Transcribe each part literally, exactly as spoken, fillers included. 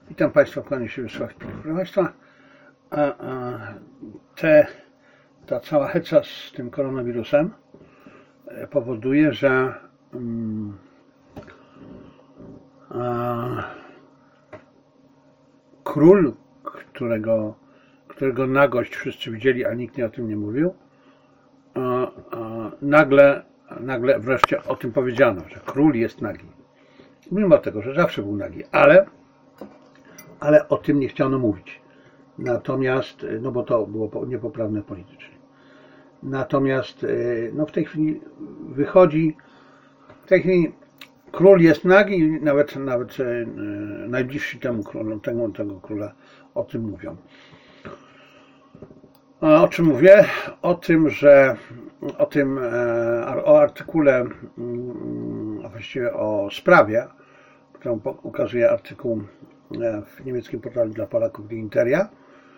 Witam Państwa, kłaniam się Wiesław Pik. Proszę Państwa, a, a, te, ta cała heca z tym koronawirusem powoduje, że um, a, król, którego, którego nagość wszyscy widzieli, a nikt nie o tym nie mówił, a, a, nagle, nagle wreszcie o tym powiedziano, że król jest nagi. Mimo tego, że zawsze był nagi, ale ale o tym nie chciano mówić. Natomiast, no bo to było niepoprawne politycznie. Natomiast no w tej chwili wychodzi, w tej chwili król jest nagi i nawet, nawet najbliżsi temu królu, tego, tego króla o tym mówią. A o czym mówię? O tym, że o tym, o artykule, a właściwie o sprawie, którą ukazuje artykuł w niemieckim portalu dla Polaków Die Interia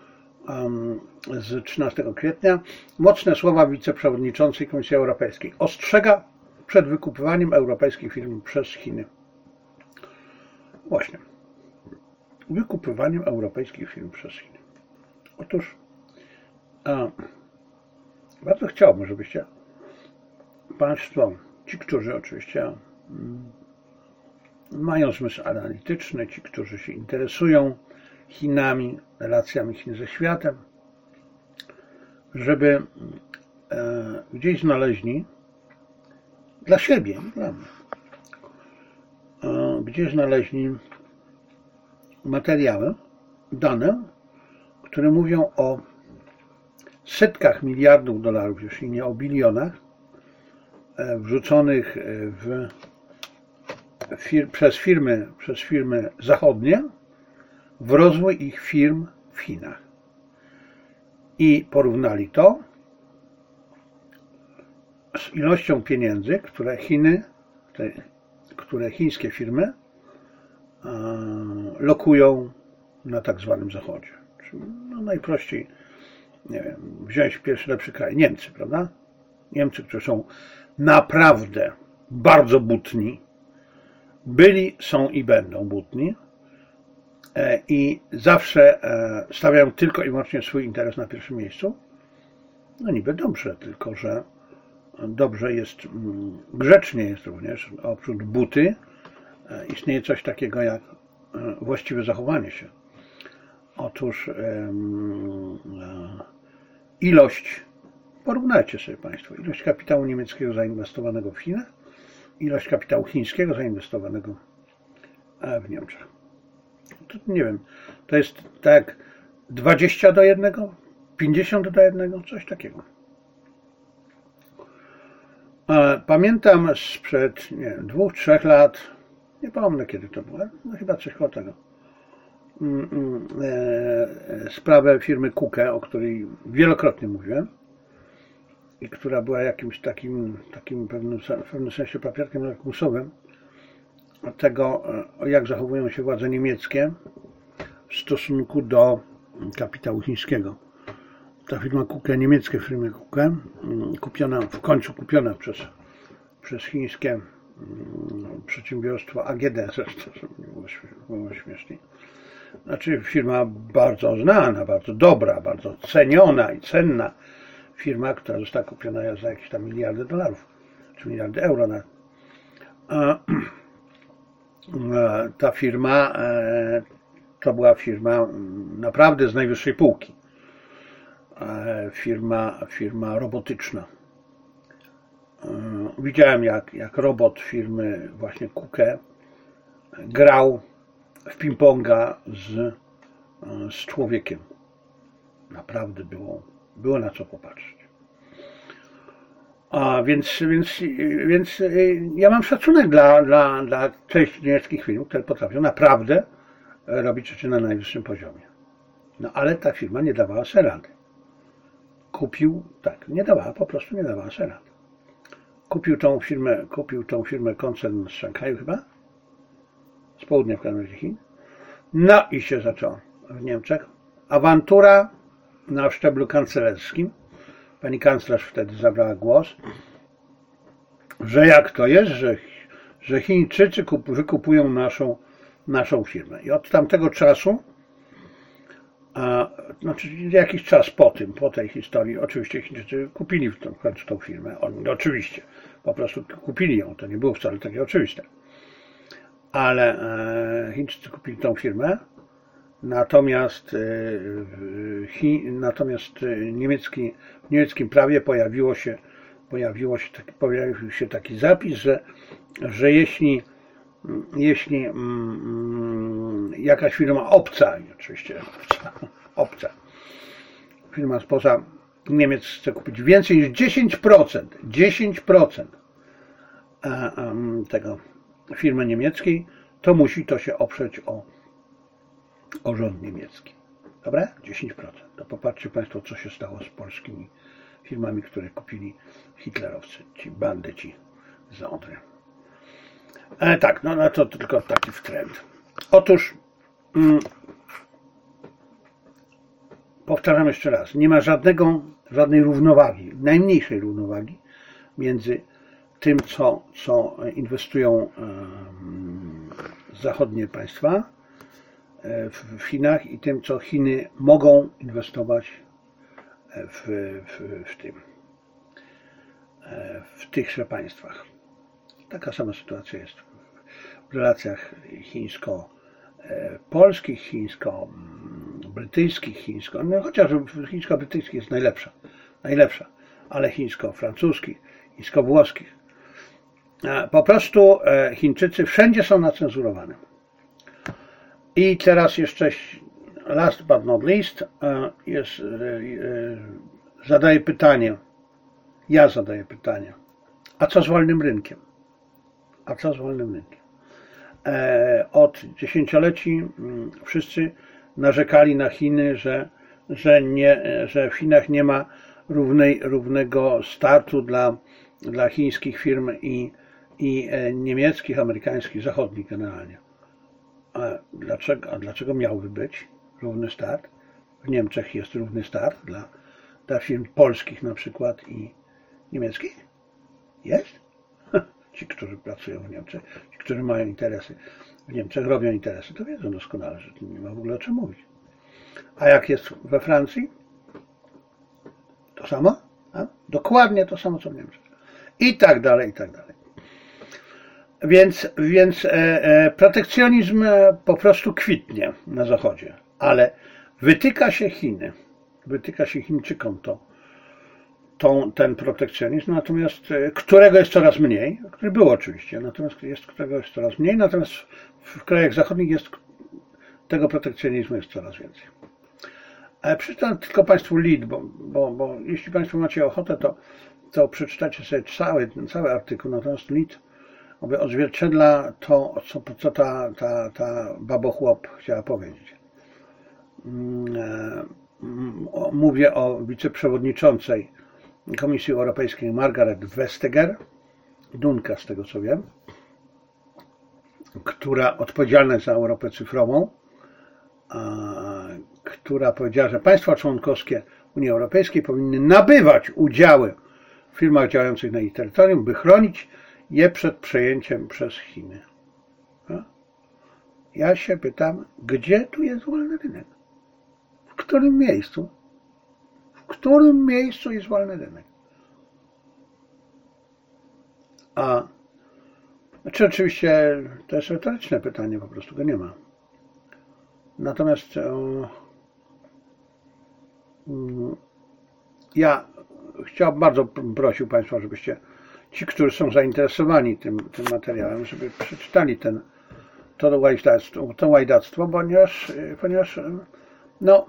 z trzynastego kwietnia. Mocne słowa wiceprzewodniczącej Komisji Europejskiej. Ostrzega przed wykupywaniem europejskich firm przez Chiny. Właśnie. Wykupywaniem europejskich firm przez Chiny. Otóż a, bardzo chciałbym, żebyście Państwo, ci, którzy oczywiście mm, mają zmysł analityczny, ci, którzy się interesują Chinami, relacjami Chin ze światem, żeby e, gdzieś znaleźli dla siebie, dla mnie, e, gdzieś znaleźli materiały, dane, które mówią o setkach miliardów dolarów, jeśli nie o bilionach, e, wrzuconych w Fir, przez, firmy, przez firmy zachodnie w rozwój ich firm w Chinach. I porównali to z ilością pieniędzy, które Chiny, te, które chińskie firmy e, lokują na tak zwanym Zachodzie. Czyli no najprościej, nie wiem, wziąć pierwszy lepszy kraj, Niemcy, prawda? Niemcy, którzy są naprawdę bardzo butni, byli, są i będą butni i zawsze stawiają tylko i wyłącznie swój interes na pierwszym miejscu. No niby dobrze, tylko że dobrze jest, grzecznie jest również, oprócz buty istnieje coś takiego jak właściwe zachowanie się. Otóż ilość, porównajcie sobie Państwo, ilość kapitału niemieckiego zainwestowanego w Chinach, ilość kapitału chińskiego zainwestowanego w Niemczech. To nie wiem, to jest tak dwadzieścia do jednego, pięćdziesiąt do jednego, coś takiego. Pamiętam sprzed nie wiem, dwóch, trzech lat, nie pomnę kiedy to było, no chyba coś koło tego, sprawę firmy Kuke, o której wielokrotnie mówiłem, i która była jakimś takim, takim pewnym, w pewnym sensie papierkiem lakmusowym tego, jak zachowują się władze niemieckie w stosunku do kapitału chińskiego. Ta firma Kuke, niemieckie firmy Kuke, kupiona, w końcu kupiona przez, przez chińskie przedsiębiorstwo A G D, zresztą było śmiesznie. Znaczy firma bardzo znana, bardzo dobra, bardzo ceniona i cenna. Firma, która została kupiona za jakieś tam miliardy dolarów, czy miliardy euro. Na... Ta firma to była firma naprawdę z najwyższej półki. Firma, firma robotyczna. Widziałem, jak, jak robot firmy właśnie Kuke grał w ping-ponga z, z człowiekiem. Naprawdę było Było na co popatrzeć. A więc, więc, więc ja mam szacunek dla, dla, dla części niemieckich firm, które potrafią naprawdę robić rzeczy na najwyższym poziomie. No ale ta firma nie dawała sobie rady. Kupił, tak, nie dawała, po prostu nie dawała sobie rady. Kupił tą firmę, kupił tą firmę koncern z Szanghaju chyba, z południa w każdym razie Chin. No i się zaczęło w Niemczech. Awantura na szczeblu kancelerskim. Pani kanclerz wtedy zabrała głos, że jak to jest, że, że Chińczycy wykupują naszą naszą firmę. I od tamtego czasu, a, znaczy jakiś czas po tym, po tej historii, oczywiście Chińczycy kupili w końcu tą firmę. Oni, oczywiście, po prostu kupili ją, to nie było wcale takie oczywiste. Ale e, Chińczycy kupili tą firmę, natomiast, e, Chi, natomiast niemiecki, w niemieckim prawie pojawiło się, pojawiło się, taki, pojawił się taki zapis, że, że jeśli jeśli mm, jakaś firma obca, oczywiście obca, obca, firma spoza Niemiec chce kupić więcej niż dziesięć procent, dziesięć procent tego firmy niemieckiej, to musi to się oprzeć o, o rząd niemiecki. Dobra? dziesięć procent. To popatrzcie Państwo, co się stało z polskimi firmami, które kupili hitlerowcy, ci bandyci z Odry. E, tak, no, no to tylko taki wtręt. Otóż mm, powtarzam jeszcze raz, nie ma żadnego, żadnej równowagi, najmniejszej równowagi między tym, co, co inwestują um, zachodnie państwa w, w Chinach i tym, co Chiny mogą inwestować w, w, w tym, w tychże państwach. Taka sama sytuacja jest w relacjach chińsko-polskich, chińsko-brytyjskich, chińsko, no chociaż chińsko-brytyjskich jest najlepsza, najlepsza, ale chińsko-francuskich, chińsko-włoskich. Po prostu Chińczycy wszędzie są nacenzurowane. I teraz jeszcze, last but not least, jest, zadaję pytanie, ja zadaję pytanie, a co z wolnym rynkiem? A co z wolnym rynkiem? Od dziesięcioleci wszyscy narzekali na Chiny, że, że, nie, że w Chinach nie ma równej, równego startu dla, dla chińskich firm i, i niemieckich, amerykańskich, zachodnich generalnie. A dlaczego, a dlaczego miałby być równy start? W Niemczech jest równy start dla, dla firm polskich na przykład i niemieckich? Jest? Ci, którzy pracują w Niemczech, ci, którzy mają interesy w Niemczech, robią interesy, to wiedzą doskonale, że nie ma w ogóle o czym mówić. A jak jest we Francji? To samo? A? Dokładnie to samo, co w Niemczech. I tak dalej, i tak dalej. Więc, więc e, e, protekcjonizm po prostu kwitnie na Zachodzie, ale wytyka się Chiny, wytyka się Chińczykom to, tą, ten protekcjonizm, natomiast którego jest coraz mniej, który był oczywiście, natomiast jest, którego jest coraz mniej, natomiast w krajach zachodnich jest, tego protekcjonizmu jest coraz więcej. Ale przeczytam tylko Państwu list, bo, bo, bo jeśli Państwo macie ochotę, to, to przeczytacie sobie cały, cały artykuł, natomiast list aby odzwierciedla to, co, co ta, ta, ta babochłop chciała powiedzieć. Mówię o wiceprzewodniczącej Komisji Europejskiej Margaret Vestager, Dunka z tego co wiem, która odpowiedzialna jest za Europę cyfrową, która powiedziała, że państwa członkowskie Unii Europejskiej powinny nabywać udziały w firmach działających na ich terytorium, by chronić je przed przejęciem przez Chiny. Ja się pytam, gdzie tu jest wolny rynek? W którym miejscu? W którym miejscu jest wolny rynek? A znaczy oczywiście to jest retoryczne pytanie, po prostu go nie ma. Natomiast o, ja chciałbym, bardzo prosił Państwa, żebyście ci, którzy są zainteresowani tym, tym materiałem, żeby przeczytali ten, to łajdactwo, to łajdactwo, ponieważ, ponieważ no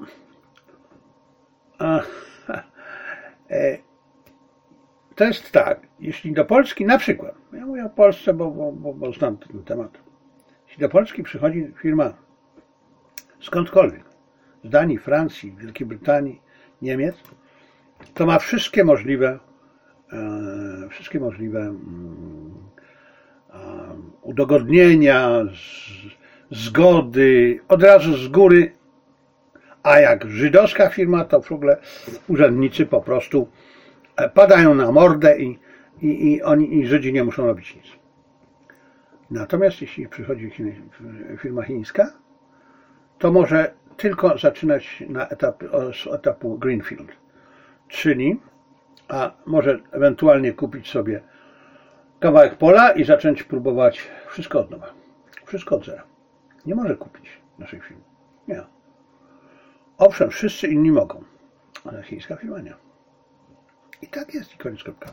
a, e, to jest tak, jeśli do Polski, na przykład, ja mówię o Polsce, bo, bo, bo, bo znam ten temat, jeśli do Polski przychodzi firma skądkolwiek, z Danii, Francji, Wielkiej Brytanii, Niemiec, to ma wszystkie możliwe e, wszystkie możliwe mm, e, udogodnienia, z, zgody, od razu z góry, a jak żydowska firma, to w ogóle urzędnicy po prostu padają na mordę i, i, i oni i Żydzi nie muszą robić nic. Natomiast jeśli przychodzi firma chińska, to może tylko zaczynać na etap, z etapu greenfield, czyli a może ewentualnie kupić sobie kawałek pola i zacząć próbować wszystko od nowa. Wszystko od zera. Nie może kupić naszej firmy. Nie. Owszem, wszyscy inni mogą, ale chińska firma nie. I tak jest i koniec kropka.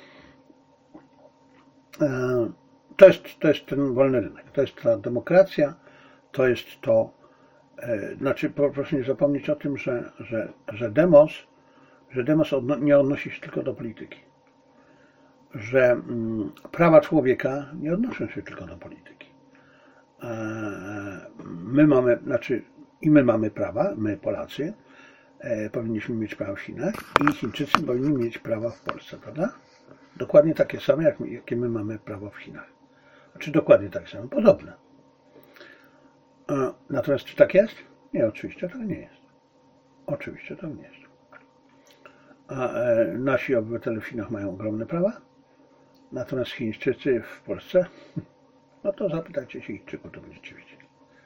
To jest, to jest ten wolny rynek, to jest ta demokracja, to jest to, e, znaczy proszę nie zapomnieć o tym, że, że, że demos, że demos odno, nie odnosi się tylko do polityki, że mm, prawa człowieka nie odnoszą się tylko do polityki. E, my mamy, znaczy i my mamy prawa, my Polacy, e, powinniśmy mieć prawa w Chinach i Chińczycy powinni mieć prawa w Polsce, prawda? Dokładnie takie same, jak my, jakie my mamy prawo w Chinach. Czy dokładnie tak samo? Podobne. Natomiast czy tak jest? Nie, oczywiście tak nie jest. Oczywiście tak nie jest. A e, nasi obywatele w Chinach mają ogromne prawa, natomiast Chińczycy w Polsce, no to zapytajcie się Chińczyków, to będziecie widzieć.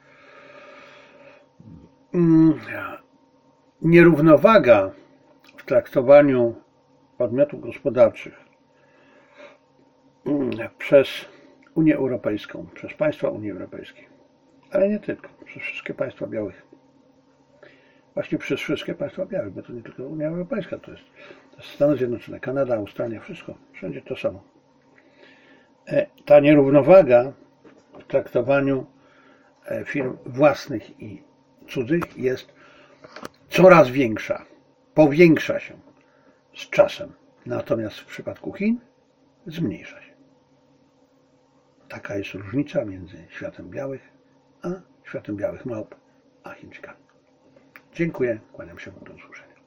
Nierównowaga w traktowaniu podmiotów gospodarczych przez Unię Europejską, przez państwa Unii Europejskiej, ale nie tylko, przez wszystkie państwa białych. Właśnie przez wszystkie państwa białych, bo to nie tylko Unia Europejska, to jest, to jest Stany Zjednoczone, Kanada, Australia, wszystko, wszędzie to samo. Ta nierównowaga w traktowaniu firm własnych i cudzych jest coraz większa, powiększa się z czasem, natomiast w przypadku Chin zmniejsza się. Taka jest różnica między światem białych, a światem białych małp, a Chińczykami. Dziękuję, kłaniam się, do usłyszenia.